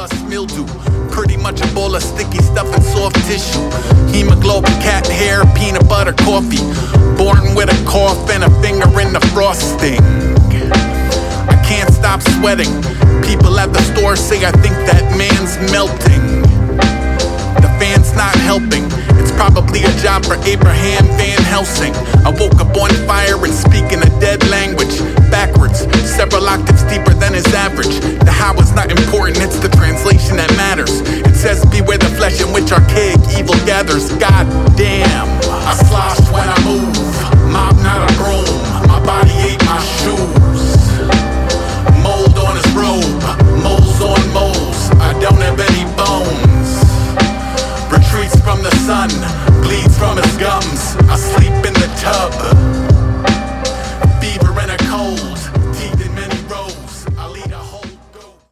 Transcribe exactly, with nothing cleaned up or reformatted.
dust, mildew. Pretty much a bowl of sticky stuff and soft tissue. Hemoglobin, cat hair, peanut butter, coffee. Born with a cough and a finger in the frosting. I can't stop sweating. People at the store say I think that man's melting. The fan's not helping. It's probably a job for Abraham Van Helsing. I woke up on fire and speaking a dead language. Backwards, several octaves deeper than his average. The how is not important, it's the translation that matters. It says beware the flesh in which archaic evil gathers. God damn.